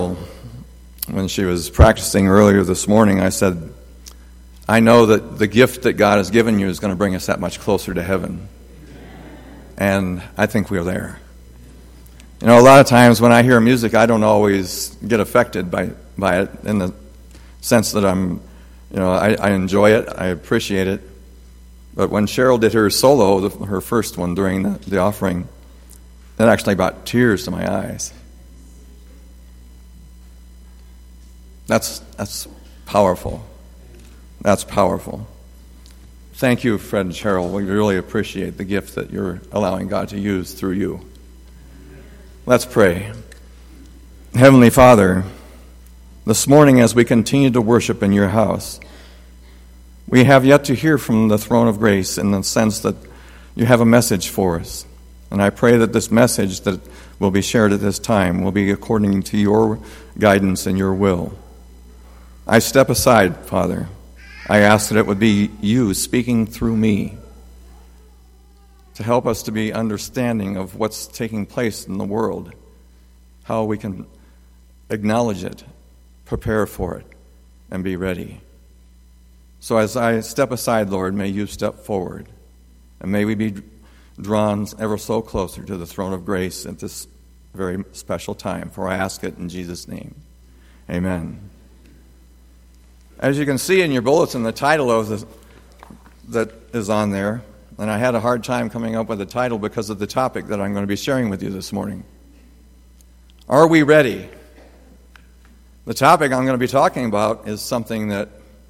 When she was practicing earlier this morning, I said, I know that the gift that God has given you is going to bring us that much closer to heaven. And I think we're there. You know, a lot of times when I hear music, I don't always get affected by it in the sense that I enjoy it, I appreciate it. But when Cheryl did her solo, her first one during the offering, that actually brought tears to my eyes. That's powerful. That's powerful. Thank you, Fred and Cheryl. We really appreciate the gift that you're allowing God to use through you. Let's pray. Heavenly Father, this morning as we continue to worship in your house, we have yet to hear from the throne of grace in the sense that you have a message for us. And I pray that this message that will be shared at this time will be according to your guidance and your will. I step aside, Father. I ask that it would be you speaking through me to help us to be understanding of what's taking place in the world, how we can acknowledge it, prepare for it, and be ready. So as I step aside, Lord, may you step forward, and may we be drawn ever so closer to the throne of grace at this very special time, for I ask it in Jesus' name. Amen. As you can see in your bulletin, the title of that is on there, and I had a hard time coming up with a title because of the topic that I'm going to be sharing with you this morning. Are we ready? The topic I'm going to be talking about is something that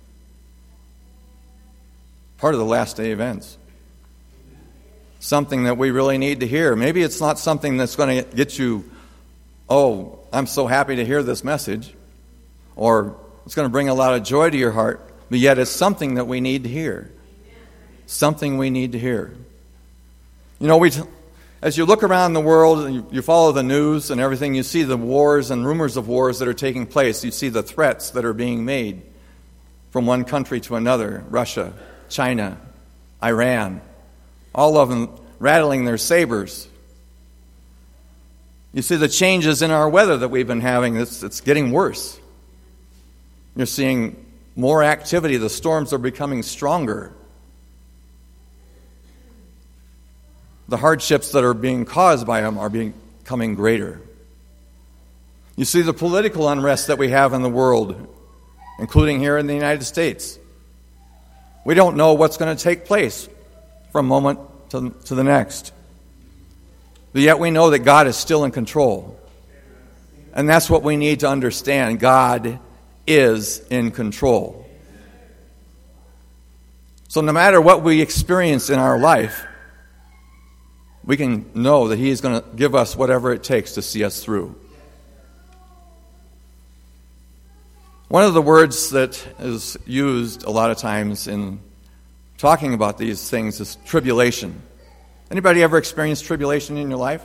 part of the last day events. Something that we really need to hear. Maybe it's not something that's going to get you, oh, I'm so happy to hear this message, or it's going to bring a lot of joy to your heart, but yet it's something that we need to hear. Something we need to hear. You know, as you look around the world and you follow the news and everything, you see the wars and rumors of wars that are taking place. You see the threats that are being made from one country to another, Russia, China, Iran, all of them rattling their sabers. You see the changes in our weather that we've been having. It's getting worse. You're seeing more activity. The storms are becoming stronger. The hardships that are being caused by them are becoming greater. You see the political unrest that we have in the world, including here in the United States. We don't know what's going to take place from moment to the next. But yet we know that God is still in control. And that's what we need to understand. God is in control. So no matter what we experience in our life, we can know that He is going to give us whatever it takes to see us through. One of the words that is used a lot of times in talking about these things is tribulation. Anybody ever experienced tribulation in your life?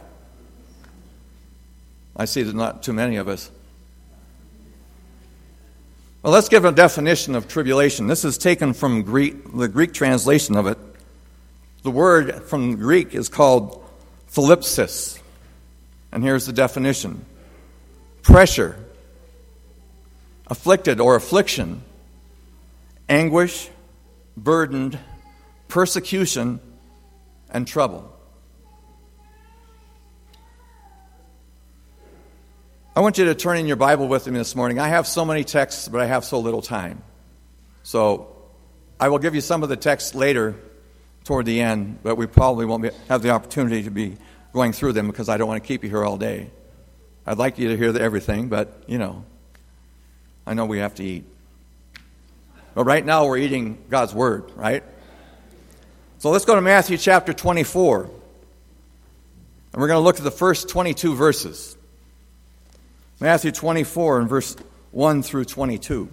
I see there's not too many of us. Well, let's give a definition of tribulation. This is taken from the Greek translation of it. The word from Greek is called thlipsis. And here's the definition. Pressure, afflicted or affliction, anguish, burdened, persecution, and trouble. I want you to turn in your Bible with me this morning. I have so many texts, but I have so little time. So I will give you some of the texts later toward the end, but we probably won't have the opportunity to be going through them because I don't want to keep you here all day. I'd like you to hear everything, but, I know we have to eat. But right now we're eating God's Word, right? So let's go to Matthew chapter 24. And we're going to look at the first 22 verses. Matthew 24 and verse 1 through 22.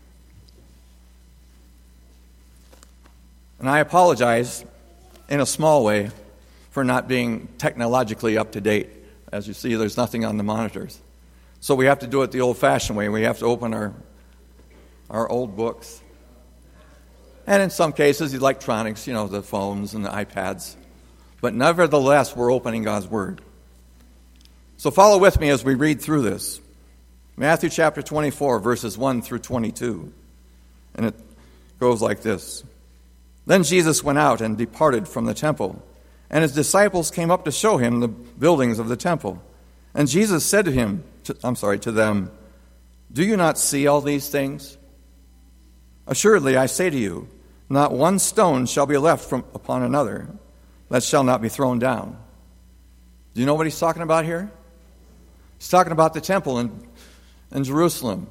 And I apologize in a small way for not being technologically up to date. As you see, there's nothing on the monitors. So we have to do it the old-fashioned way. We have to open our old books. And in some cases, the electronics, the phones and the iPads. But nevertheless, we're opening God's Word. So follow with me as we read through this. Matthew chapter 24, verses 1 through 22. And it goes like this. Then Jesus went out and departed from the temple, and his disciples came up to show him the buildings of the temple. And Jesus said to them, "Do you not see all these things? Assuredly, I say to you, not one stone shall be left upon another that shall not be thrown down." Do you know what he's talking about here? He's talking about the temple in Jerusalem.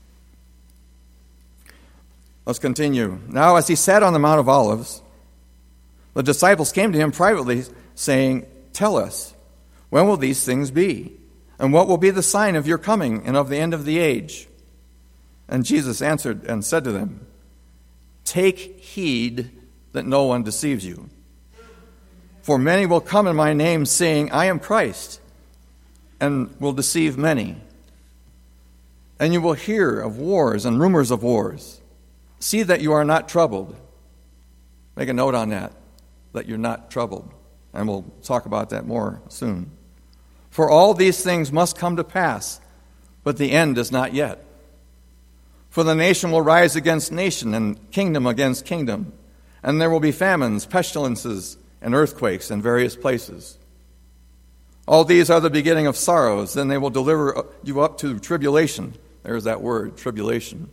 Let's continue. Now, as he sat on the Mount of Olives, the disciples came to him privately, saying, "Tell us, when will these things be? And what will be the sign of your coming and of the end of the age?" And Jesus answered and said to them, "Take heed that no one deceives you. For many will come in my name, saying, 'I am Christ,' and will deceive many. And you will hear of wars and rumors of wars. See that you are not troubled." Make a note on that you're not troubled. And we'll talk about that more soon. "For all these things must come to pass, but the end is not yet. For the nation will rise against nation, and kingdom against kingdom. And there will be famines, pestilences, and earthquakes in various places. All these are the beginning of sorrows. Then they will deliver you up to tribulation." There's that word, tribulation.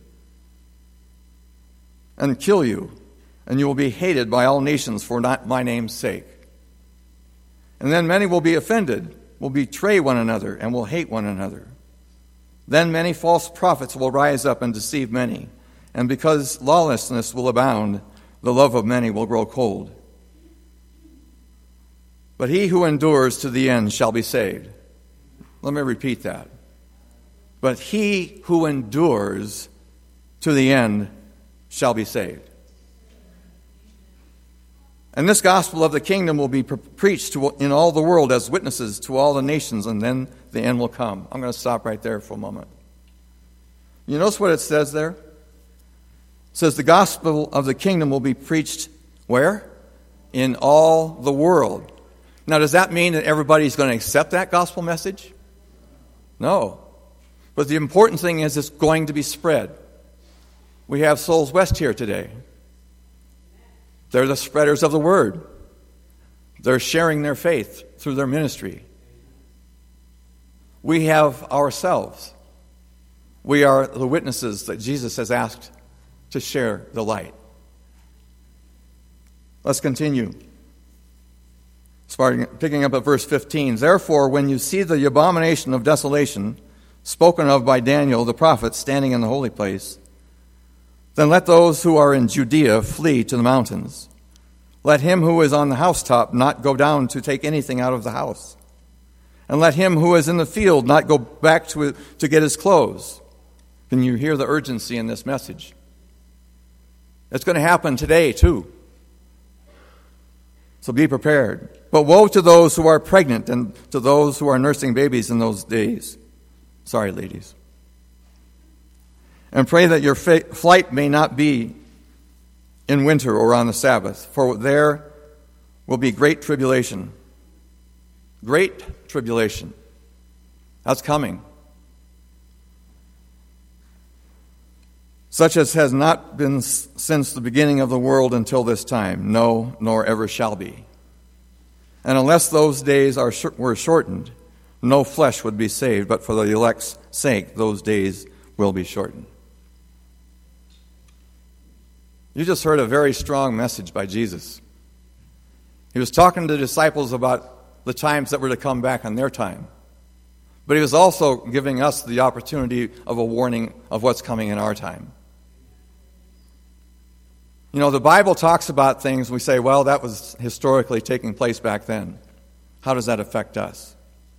"And kill you, and you will be hated by all nations for my name's sake. And then many will be offended, will betray one another, and will hate one another. Then many false prophets will rise up and deceive many. And because lawlessness will abound, the love of many will grow cold. But he who endures to the end shall be saved." Let me repeat that. But he who endures to the end shall be saved. "And this gospel of the kingdom will be preached in all the world as witnesses to all the nations, and then the end will come." I'm going to stop right there for a moment. You notice what it says there? It says the gospel of the kingdom will be preached where? In all the world. Now, does that mean that everybody's going to accept that gospel message? No. But the important thing is it's going to be spread. We have Souls West here today. They're the spreaders of the word. They're sharing their faith through their ministry. We have ourselves. We are the witnesses that Jesus has asked to share the light. Let's continue. Picking up at verse 15. "Therefore, when you see the abomination of desolation spoken of by Daniel the prophet standing in the holy place, then let those who are in Judea flee to the mountains. Let him who is on the housetop not go down to take anything out of the house. And let him who is in the field not go back to get his clothes." Can you hear the urgency in this message? It's going to happen today too. So be prepared. "But woe to those who are pregnant and to those who are nursing babies in those days." Sorry, ladies. "And pray that your flight may not be in winter or on the Sabbath, for there will be great tribulation." Great tribulation. That's coming. "Such as has not been since the beginning of the world until this time, no, nor ever shall be. And unless those days were shortened, no flesh would be saved, but for the elect's sake those days will be shortened." You just heard a very strong message by Jesus. He was talking to the disciples about the times that were to come back on their time. But he was also giving us the opportunity of a warning of what's coming in our time. You know, the Bible talks about things, we say, well, that was historically taking place back then. How does that affect us?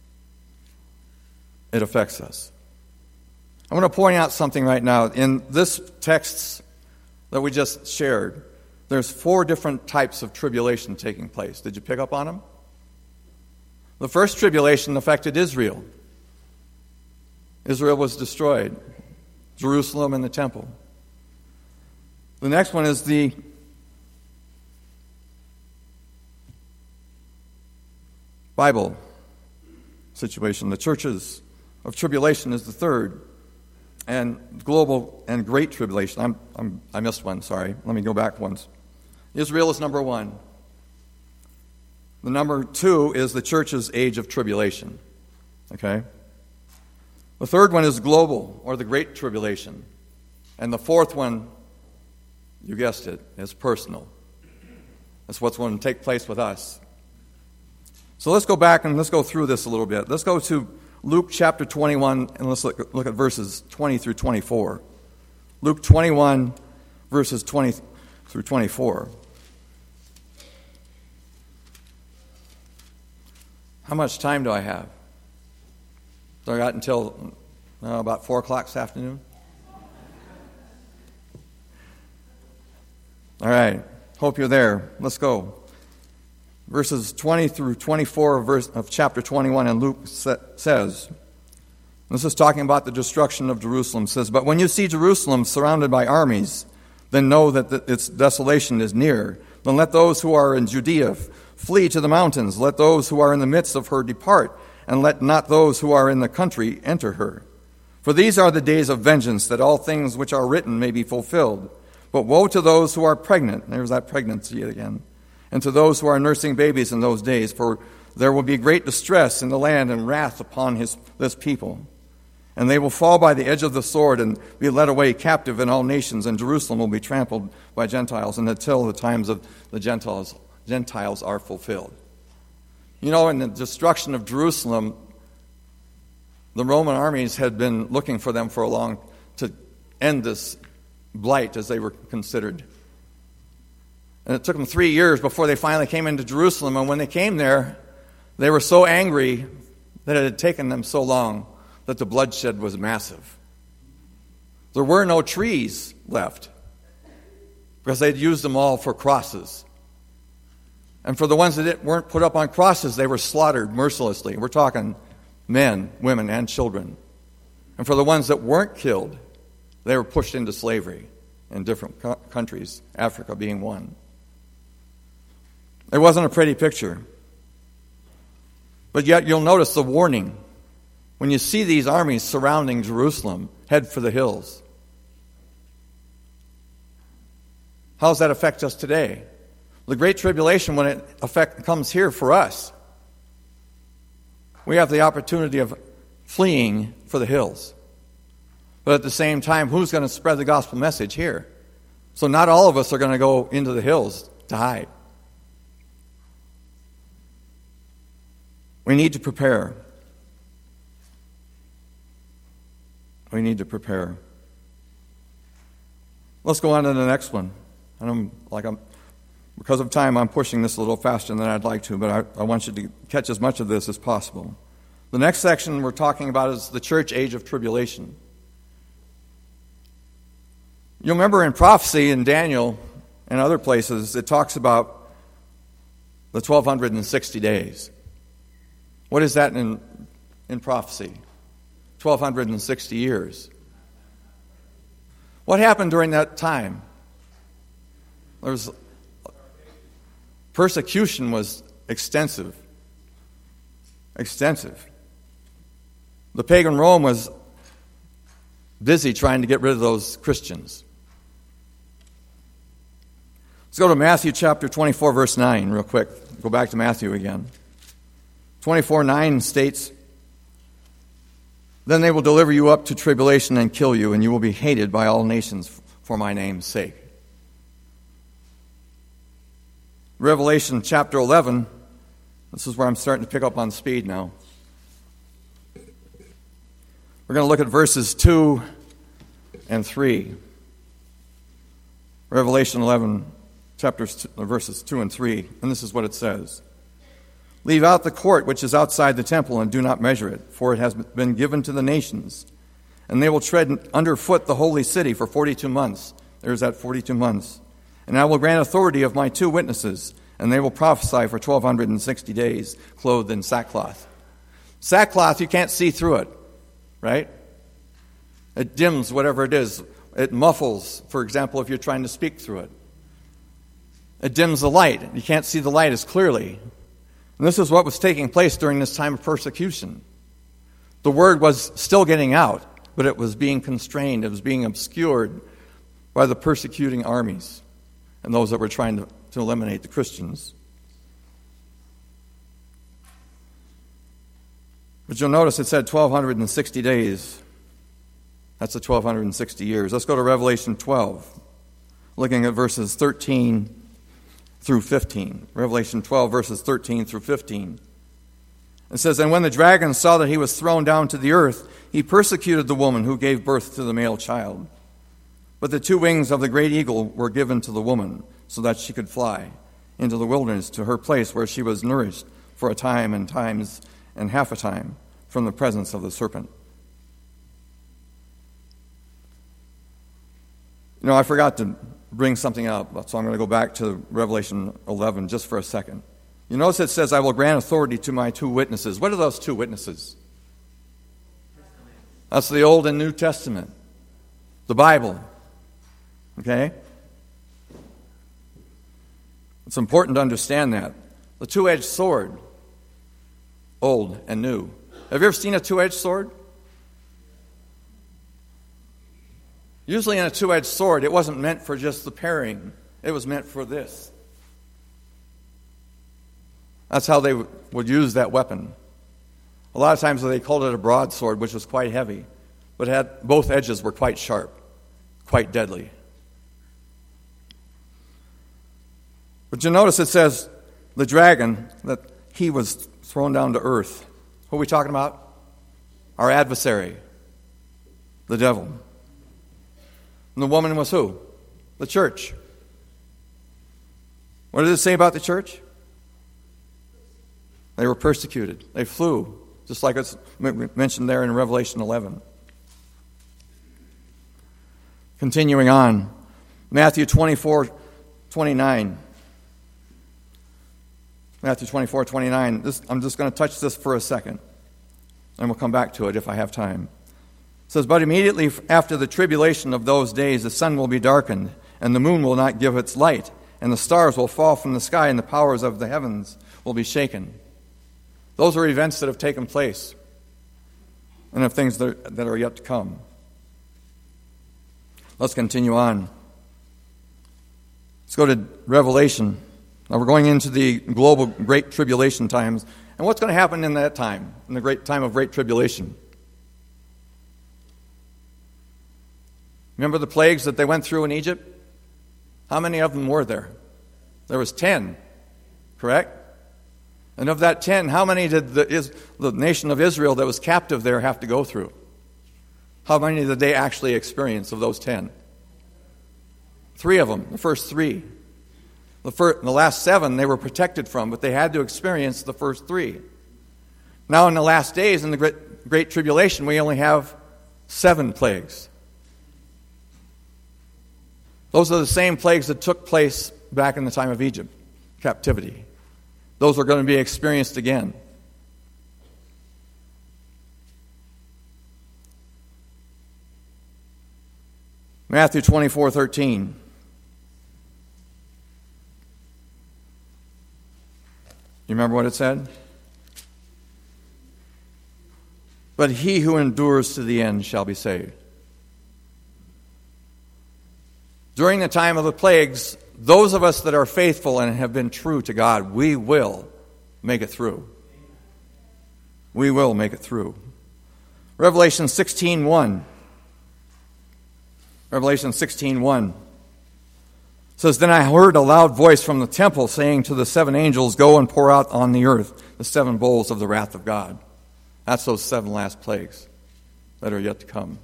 It affects us. I want to point out something right now. In this text that we just shared, there's 4 different types of tribulation taking place. Did you pick up on them? The first tribulation affected Israel. Israel was destroyed. Jerusalem and the temple. The next one is the Bible situation. The churches of tribulation is the third. and global and great tribulation. I missed one, sorry. Let me go back once. Israel is number one. The number two is the church's age of tribulation. Okay? The third one is global, or the great tribulation. And the fourth one, you guessed it, is personal. That's what's going to take place with us. So let's go back and let's go through this a little bit. Let's go to Luke chapter 21, and let's look at verses 20 through 24. Luke 21, verses 20 through 24. How much time do I have? So I got until about 4 o'clock this afternoon? All right. Hope you're there. Let's go. Verses 20 through 24 of chapter 21, and Luke says, this is talking about the destruction of Jerusalem, says, "But when you see Jerusalem surrounded by armies, then know that its desolation is near. Then let those who are in Judea flee to the mountains. Let those who are in the midst of her depart, and let not those who are in the country enter her. For these are the days of vengeance, that all things which are written may be fulfilled. But woe to those who are pregnant," there's that pregnancy again, "and to those who are nursing babies in those days, for there will be great distress in the land and wrath upon this people. And they will fall by the edge of the sword and be led away captive in all nations, and Jerusalem will be trampled by Gentiles, and until the times of the Gentiles are fulfilled." You know, in the destruction of Jerusalem, the Roman armies had been looking for them for a long to end this blight, as they were considered. And it took them 3 years before they finally came into Jerusalem. And when they came there, they were so angry that it had taken them so long that the bloodshed was massive. There were no trees left because they'd used them all for crosses. And for the ones that weren't put up on crosses, they were slaughtered mercilessly. We're talking men, women, and children. And for the ones that weren't killed, they were pushed into slavery in different countries, Africa being one. It wasn't a pretty picture. But yet you'll notice the warning. When you see these armies surrounding Jerusalem, head for the hills. How does that affect us today? The Great Tribulation, when it comes here for us, we have the opportunity of fleeing for the hills. But at the same time, who's going to spread the gospel message here? So not all of us are going to go into the hills to hide. We need to prepare. We need to prepare. Let's go on to the next one. Because of time, I'm pushing this a little faster than I'd like to, but I want you to catch as much of this as possible. The next section we're talking about is the church age of tribulation. You'll remember in prophecy in Daniel and other places, it talks about the 1,260 days. What is that in prophecy? 1,260 years. What happened during that time? Persecution was extensive. The pagan Rome was busy trying to get rid of those Christians. Let's go to Matthew chapter 24, verse 9 real quick. Go back to Matthew again. 24:9 states, "Then they will deliver you up to tribulation and kill you, and you will be hated by all nations for my name's sake." Revelation chapter 11, this is where I'm starting to pick up on speed now. We're going to look at verses 2 and 3. Revelation 11, verses 2 and 3, and this is what it says. "Leave out the court which is outside the temple, and do not measure it, for it has been given to the nations. And they will tread underfoot the holy city for 42 months. There's that 42 months. And I will grant authority of my 2 witnesses, and they will prophesy for 1,260 days, clothed in sackcloth." Sackcloth, you can't see through it, right? It dims whatever it is. It muffles, for example, if you're trying to speak through it. It dims the light. You can't see the light as clearly. And this is what was taking place during this time of persecution. The word was still getting out, but it was being constrained, it was being obscured by the persecuting armies and those that were trying to eliminate the Christians. But you'll notice it said 1,260 days. That's the 1,260 years. Let's go to Revelation 12, looking at verses 13 through 15. Revelation 12, verses 13 through 15. It says, "And when the dragon saw that he was thrown down to the earth, he persecuted the woman who gave birth to the male child. But the 2 wings of the great eagle were given to the woman, so that she could fly into the wilderness to her place where she was nourished for a time and times and half a time from the presence of the serpent." You know, I forgot to bring something up, so I'm going to go back to Revelation 11 just for a second. You notice it says, "I will grant authority to my 2 witnesses." What are those 2 witnesses? That's the Old and New Testament, the Bible. Okay? It's important to understand that. The 2-edged sword, old and new. Have you ever seen a 2-edged sword? Usually in a 2-edged sword, it wasn't meant for just the parrying. It was meant for this. That's how they would use that weapon. A lot of times they called it a broadsword, which was quite heavy, but both edges were quite sharp, quite deadly. But you notice it says the dragon, that he was thrown down to earth. Who are we talking about? Our adversary, the devil. And the woman was who? The church. What did it say about the church? They were persecuted. They flew, just like it's mentioned there in Revelation 11. Continuing on, Matthew 24:29. Matthew 24:29. I'm just going to touch this for a second, and we'll come back to it if I have time. It says, "But immediately after the tribulation of those days, the sun will be darkened, and the moon will not give its light, and the stars will fall from the sky, and the powers of the heavens will be shaken." Those are events that have taken place, and of things that are yet to come. Let's continue on. Let's go to Revelation. Now we're going into the global Great Tribulation times. And what's going to happen in that time, in the great time of Great Tribulation? Remember the plagues that they went through in Egypt? How many of them were there? There was 10, correct? And of that 10, how many did the nation of Israel that was captive there have to go through? How many did they actually experience of those 10? 3 of them, the first 3. The last 7 they were protected from, but they had to experience the first 3. Now in the last days, in the Great Tribulation, we only have 7 plagues. Those are the same plagues that took place back in the time of Egypt, captivity. Those are going to be experienced again. Matthew 24:13. You remember what it said? "But he who endures to the end shall be saved." During the time of the plagues, those of us that are faithful and have been true to God, we will make it through. We will make it through. Revelation 16:1. Revelation 16:1 says, "Then I heard a loud voice from the temple saying to the 7 angels, 'Go and pour out on the earth the 7 bowls of the wrath of God.'" That's those 7 last plagues that are yet to come.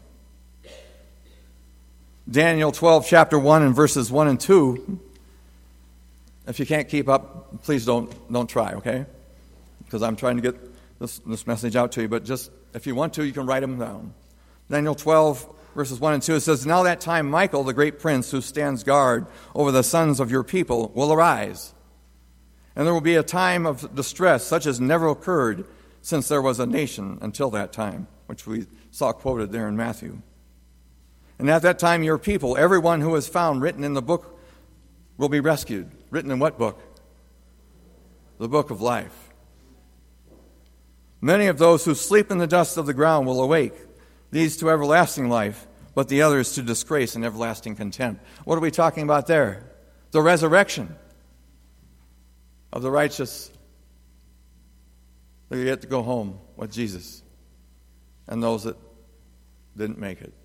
Daniel 12, chapter 1 and verses 1 and 2. If you can't keep up, please don't try, okay? Because I'm trying to get this message out to you. But just, if you want to, you can write them down. Daniel 12, verses 1 and 2, it says, "Now that time Michael, the great prince who stands guard over the sons of your people, will arise. And there will be a time of distress such as never occurred since there was a nation until that time," which we saw quoted there in Matthew. "And at that time your people, everyone who is found written in the book, will be rescued." Written in what book? The book of life. "Many of those who sleep in the dust of the ground will awake, These to everlasting life, but the others to disgrace and everlasting contempt. What are we talking about there? The resurrection of the righteous. They get to go home with Jesus, and those that didn't make it.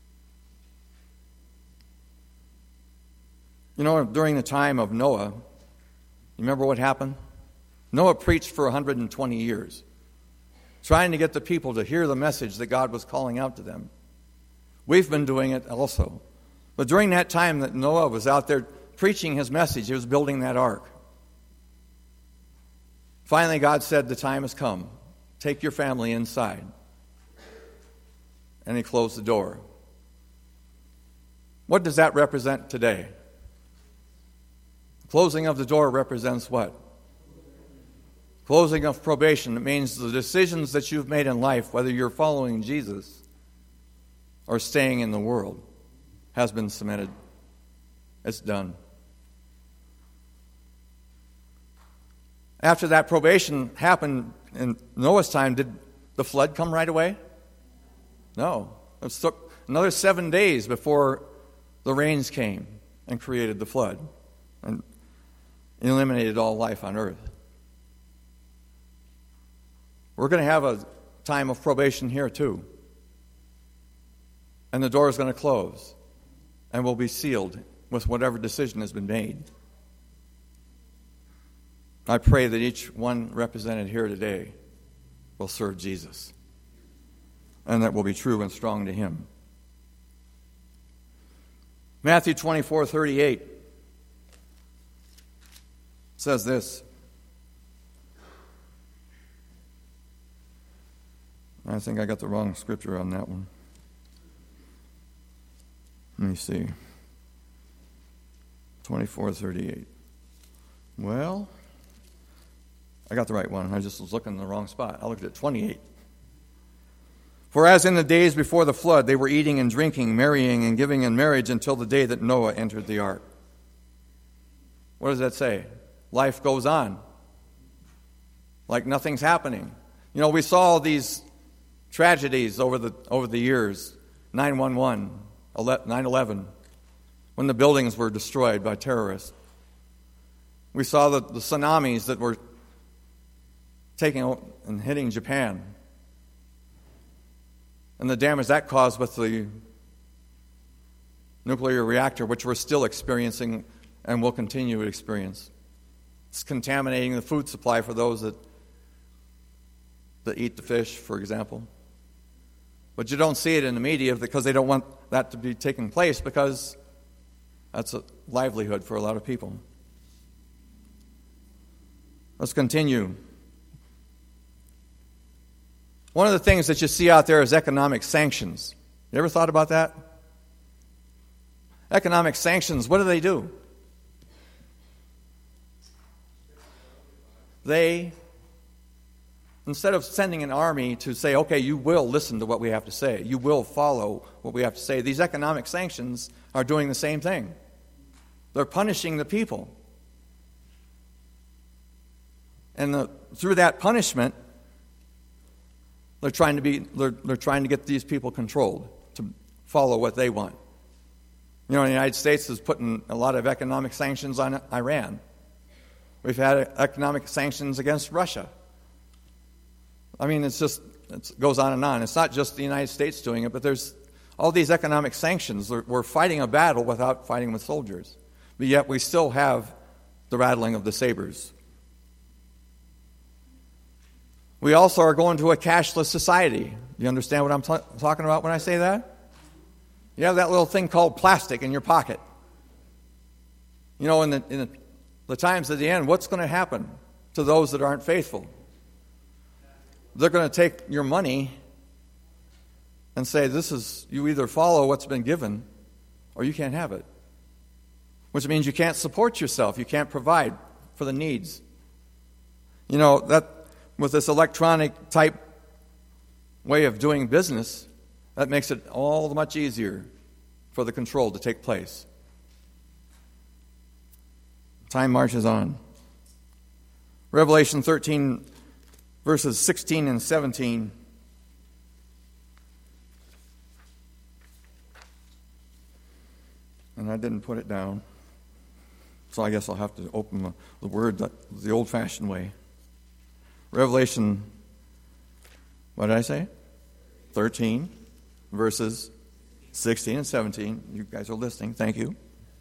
You know, during the time of Noah, you remember what happened? Noah preached for 120 years, trying to get the people to hear the message that God was calling out to them. We've been doing it also. But during that time that Noah was out there preaching his message, he was building that ark. Finally, God said, the time has come. Take your family inside. And he closed the door. What does that represent today? Closing of the door represents what? Closing of probation. It means the decisions that you've made in life, whether you're following Jesus or staying in the world, has been submitted. It's done. After that probation happened in Noah's time, did the flood come right away? No. It took another 7 days before the rains came and created the flood and eliminated all life on earth. We're going to have a time of probation here too. And the door is going to close and will be sealed with whatever decision has been made. I pray that each one represented here today will serve Jesus, and that will be true and strong to him. Matthew 24:38 says this. I think I got the wrong scripture on that one. Let me see. 24:38. Well, I got the right one. I just was looking in the wrong spot. I looked at 28. For as in the days before the flood, they were eating and drinking, marrying and giving in marriage until the day that Noah entered the ark. What does that say? Life goes on. Like nothing's happening. You know, we saw these tragedies over the years. 9/11, 9/11, when the buildings were destroyed by terrorists. We saw the tsunamis that were taking and hitting Japan, and the damage that caused with the nuclear reactor, which we're still experiencing and will continue to experience. It's contaminating the food supply for those that eat the fish, for example. But you don't see it in the media because they don't want that to be taking place, because that's a livelihood for a lot of people. Let's continue. One of the things that you see out there is economic sanctions. You ever thought about that? Economic sanctions, what do? They, instead of sending an army to say, okay, you will listen to what we have to say, you will follow what we have to say, these economic sanctions are doing the same thing. They're punishing the people. And through that punishment, they're trying to get these people controlled to follow what they want. You know, the United States is putting a lot of economic sanctions on Iran. We've had economic sanctions against Russia. I mean, it goes on and on. It's not just the United States doing it, but there's all these economic sanctions. We're fighting a battle without fighting with soldiers. But yet we still have the rattling of the sabers. We also are going to a cashless society. You understand what I'm talking about when I say that? You have that little thing called plastic in your pocket. You know, in the times at the end, what's going to happen to those that aren't faithful? They're going to take your money and say, you either follow what's been given or you can't have it. Which means you can't support yourself. You can't provide for the needs. You know, that with this electronic type way of doing business, that makes it all the much easier for the control to take place. Time marches on. Revelation 13, verses 16 and 17 and I didn't put it down. So I guess I'll have to open the Word the old-fashioned way. Revelation, what did I say? 13, verses 16 and 17. You guys are listening. Thank you.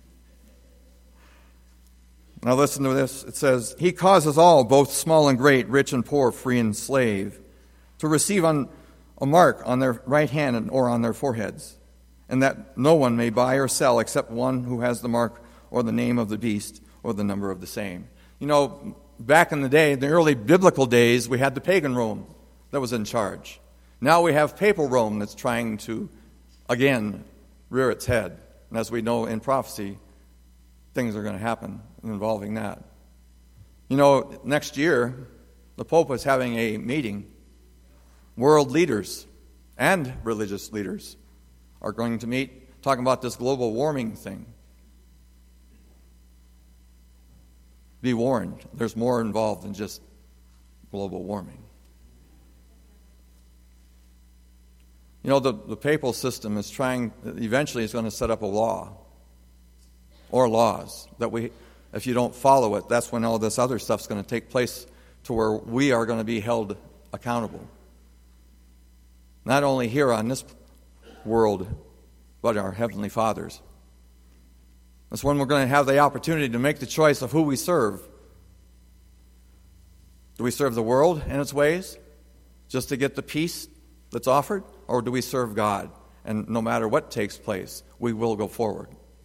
Now listen to this. It says, He causes all, both small and great, rich and poor, free and slave, to receive a mark on their right hand or on their foreheads, and that no one may buy or sell except one who has the mark or the name of the beast or the number of the same. You know, back in the day, the early biblical days, we had the pagan Rome that was in charge. Now we have papal Rome that's trying to, again, rear its head. And as we know in prophecy, things are going to happen involving that. You know, next year, the Pope is having a meeting. World leaders and religious leaders are going to meet, talking about this global warming thing. Be warned, there's more involved than just global warming. You know, the papal system is eventually is going to set up a law or laws that if you don't follow it, that's when all this other stuff's going to take place to where we are going to be held accountable. Not only here on this world, but our Heavenly Father's. That's when we're going to have the opportunity to make the choice of who we serve. Do we serve the world and its ways just to get the peace that's offered? Or do we serve God? And no matter what takes place, we will go forward.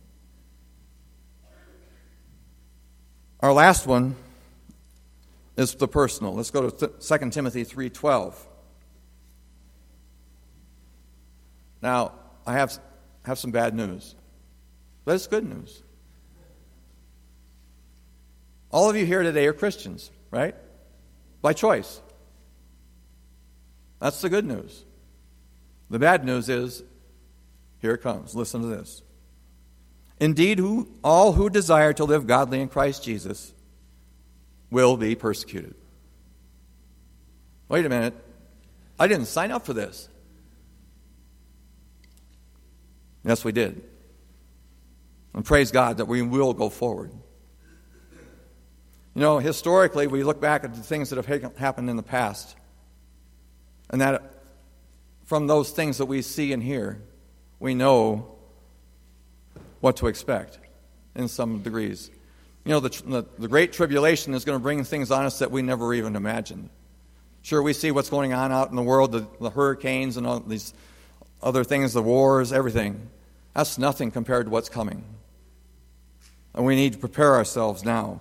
Our last one is the personal. Let's go to 2 Timothy 3:12. Now, I have some bad news, but it's good news. All of you here today are Christians, right? By choice. That's the good news. The bad news is, here it comes. Listen to this. Indeed, all who desire to live godly in Christ Jesus will be persecuted. Wait a minute. I didn't sign up for this. Yes, we did. And praise God that we will go forward. You know, historically, we look back at the things that have happened in the past, and that from those things that we see and hear, we know what to expect in some degrees. You know, the Great Tribulation is going to bring things on us that we never even imagined. Sure, we see what's going on out in the world, the hurricanes and all these other things, the wars, everything. That's nothing compared to what's coming. And we need to prepare ourselves now.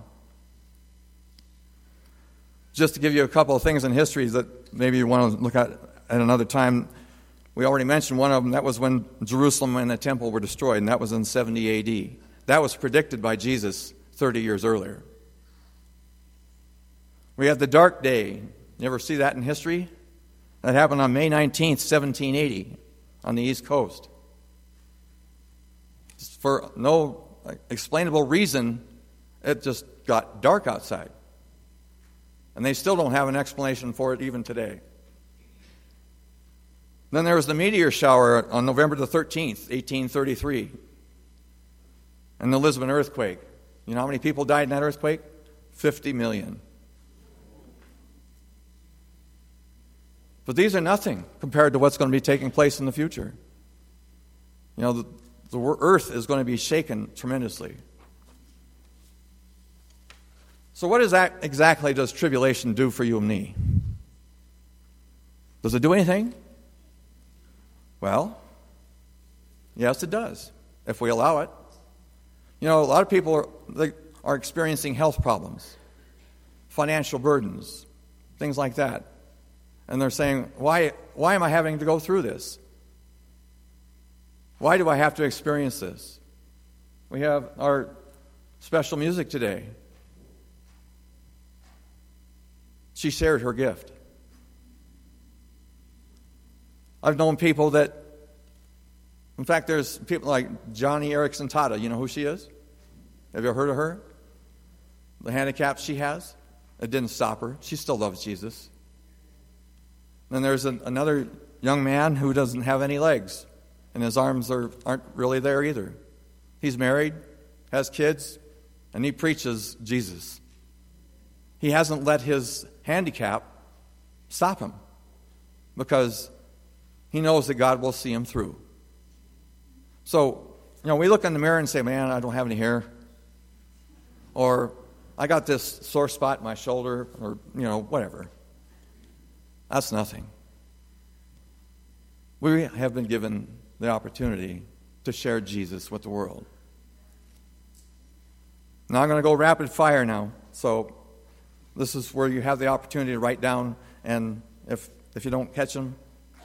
Just to give you a couple of things in history that maybe you want to look at another time. We already mentioned one of them. That was when Jerusalem and the temple were destroyed, and that was in 70 A.D. That was predicted by Jesus 30 years earlier. We have the Dark Day. You ever see that in history? That happened on May 19th, 1780, on the East Coast. For no explainable reason, it just got dark outside. And they still don't have an explanation for it even today. Then there was the meteor shower on November the 13th, 1833. And the Lisbon earthquake. You know how many people died in that earthquake? 50 million. But these are nothing compared to what's going to be taking place in the future. You know, the earth is going to be shaken tremendously. So what exactly does tribulation do for you and me? Does it do anything? Well, yes, it does, if we allow it. You know, a lot of people are experiencing health problems, financial burdens, things like that. And they're saying, why am I having to go through this? Why do I have to experience this? We have our special music today. She shared her gift. I've known people that, in fact, there's people like Johnny Erickson Tata. You know who she is? Have you ever heard of her? The handicaps she has? It didn't stop her. She still loves Jesus. Then there's another young man who doesn't have any legs, and his arms aren't really there either. He's married, has kids, and he preaches Jesus. He hasn't let his handicap stop him because he knows that God will see him through. So, we look in the mirror and say, man, I don't have any hair. Or, I got this sore spot in my shoulder, or, whatever. That's nothing. We have been given the opportunity to share Jesus with the world. Now I'm going to go rapid fire now. So this is where you have the opportunity to write down, and if you don't catch them,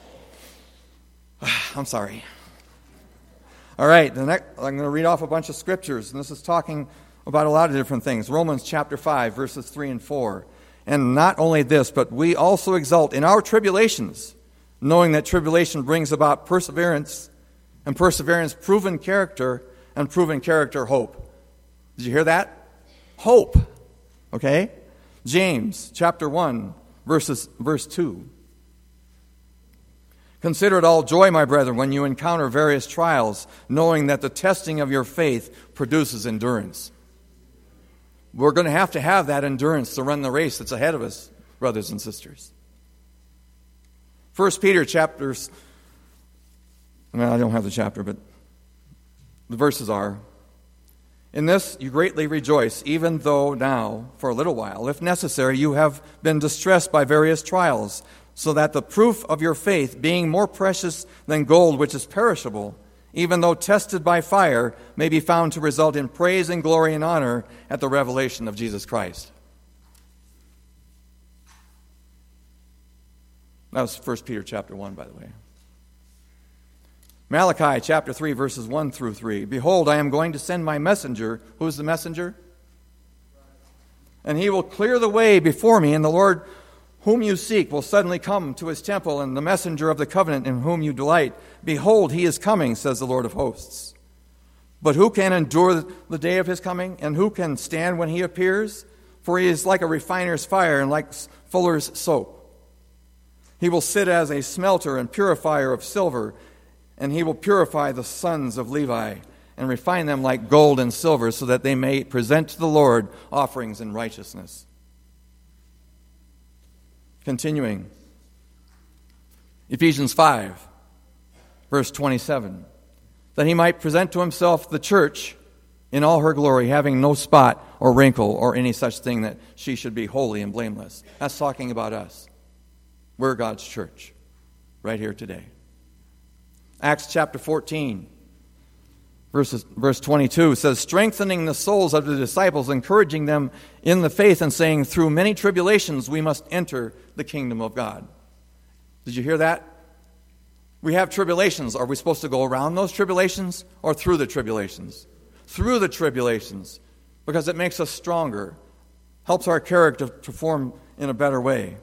I'm sorry. All right, I'm going to read off a bunch of scriptures, and this is talking about a lot of different things. Romans chapter 5, verses 3 and 4. And not only this, but we also exult in our tribulations, knowing that tribulation brings about perseverance, and perseverance proven character, and proven character hope. Did you hear that? Hope. Okay? James chapter 1, verse 2. Consider it all joy, my brethren, when you encounter various trials, knowing that the testing of your faith produces endurance. We're going to have that endurance to run the race that's ahead of us, brothers and sisters. 1 Peter chapters, I don't have the chapter, but the verses are, in this you greatly rejoice, even though now, for a little while, if necessary, you have been distressed by various trials, so that the proof of your faith, being more precious than gold which is perishable, even though tested by fire, may be found to result in praise and glory and honor at the revelation of Jesus Christ. That was 1 Peter chapter 1, by the way. Malachi chapter 3, verses 1 through 3. Behold, I am going to send my messenger. Who is the messenger? And he will clear the way before me, and the Lord whom you seek will suddenly come to his temple, and the messenger of the covenant in whom you delight. Behold, he is coming, says the Lord of hosts. But who can endure the day of his coming? And who can stand when he appears? For he is like a refiner's fire and like fuller's soap. He will sit as a smelter and purifier of silver, and he will purify the sons of Levi and refine them like gold and silver, so that they may present to the Lord offerings in righteousness. Continuing, Ephesians 5, verse 27, that he might present to himself the church in all her glory, having no spot or wrinkle or any such thing, that she should be holy and blameless. That's talking about us. We're God's church, right here today. Acts chapter 14, verse 22 says, strengthening the souls of the disciples, encouraging them in the faith, and saying, through many tribulations we must enter the kingdom of God. Did you hear that? We have tribulations. Are we supposed to go around those tribulations or through the tribulations? Through the tribulations, because it makes us stronger, helps our character to form in a better way.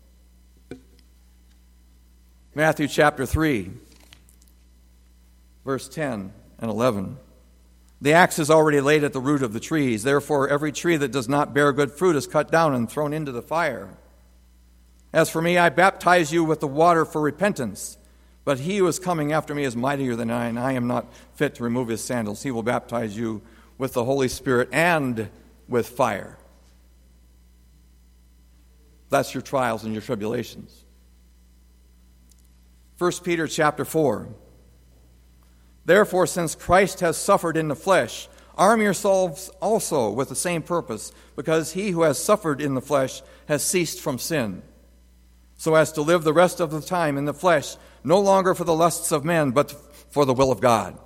Matthew chapter 3, verse 10 and 11. The axe is already laid at the root of the trees. Therefore, every tree that does not bear good fruit is cut down and thrown into the fire. As for me, I baptize you with the water for repentance. But he who is coming after me is mightier than I, and I am not fit to remove his sandals. He will baptize you with the Holy Spirit and with fire. That's your trials and your tribulations. 1 Peter chapter 4. Therefore, since Christ has suffered in the flesh, arm yourselves also with the same purpose, because he who has suffered in the flesh has ceased from sin, so as to live the rest of the time in the flesh, no longer for the lusts of men, but for the will of God.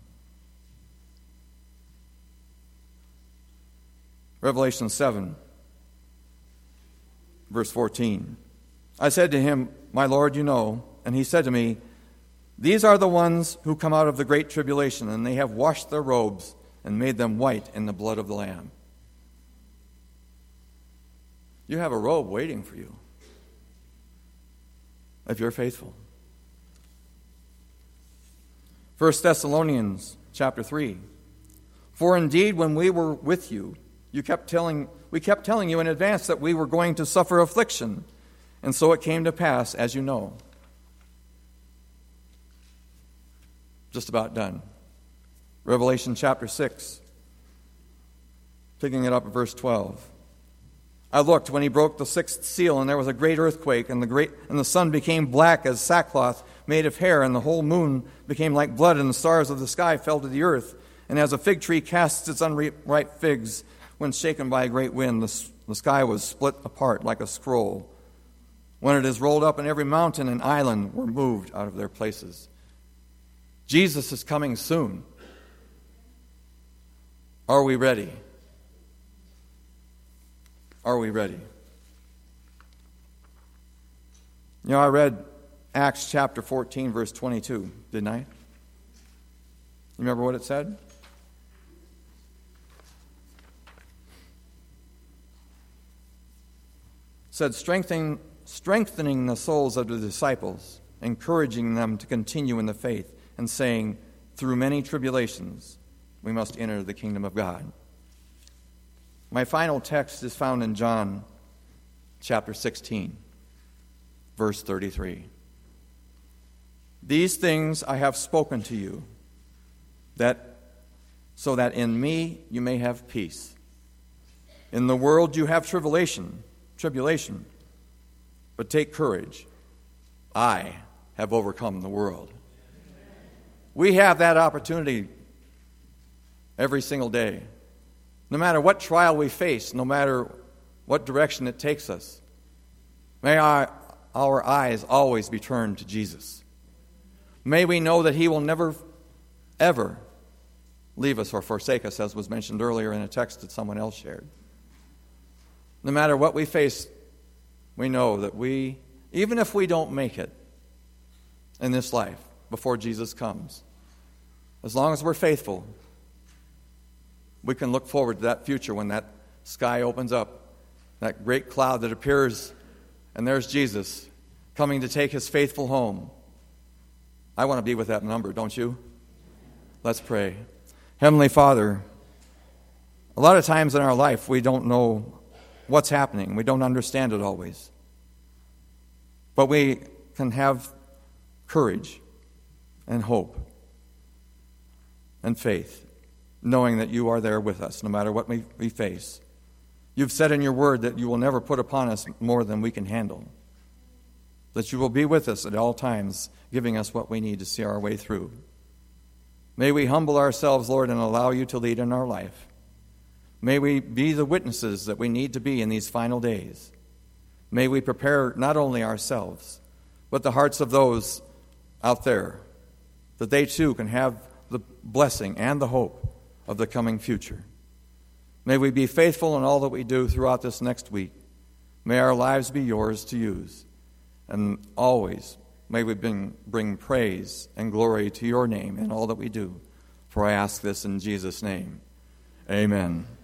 Revelation 7, verse 14. I said to him, my Lord, you know. And he said to me, these are the ones who come out of the great tribulation, and they have washed their robes and made them white in the blood of the Lamb. You have a robe waiting for you if you're faithful. 1 Thessalonians chapter 3. For indeed, when we were with you, we kept telling you in advance that we were going to suffer affliction, and so it came to pass, as you know. Just about done. Revelation chapter 6, picking it up at verse 12. I looked when he broke the sixth seal, and there was a great earthquake, and the sun became black as sackcloth made of hair, and the whole moon became like blood, and the stars of the sky fell to the earth. And as a fig tree casts its unripe figs when shaken by a great wind, the sky was split apart like a scroll. When it is rolled up, and every mountain and island were moved out of their places. Jesus is coming soon. Are we ready? Are we ready? You know, I read Acts chapter 14, verse 22, didn't I? You remember what it said? It said, strengthening the souls of the disciples, encouraging them to continue in the faith, and saying, through many tribulations, we must enter the kingdom of God. My final text is found in John chapter 16, verse 33. These things I have spoken to you, so that in me you may have peace. In the world you have tribulation, but take courage. I have overcome the world. We have that opportunity every single day. No matter what trial we face, no matter what direction it takes us, may our eyes always be turned to Jesus. May we know that He will never, ever leave us or forsake us, as was mentioned earlier in a text that someone else shared. No matter what we face, we know that even if we don't make it in this life before Jesus comes, as long as we're faithful, we can look forward to that future when that sky opens up, that great cloud that appears, and there's Jesus coming to take His faithful home. I want to be with that number, don't you? Let's pray. Heavenly Father, a lot of times in our life we don't know what's happening. We don't understand it always. But we can have courage and hope and faith, knowing that you are there with us no matter what we face. You've said in your word that you will never put upon us more than we can handle, that you will be with us at all times, giving us what we need to see our way through. May we humble ourselves, Lord, and allow you to lead in our life. May we be the witnesses that we need to be in these final days. May we prepare not only ourselves, but the hearts of those out there, that they too can have the blessing and the hope of the coming future. May we be faithful in all that we do throughout this next week. May our lives be yours to use. And always may we bring praise and glory to your name in all that we do. For I ask this in Jesus' name. Amen.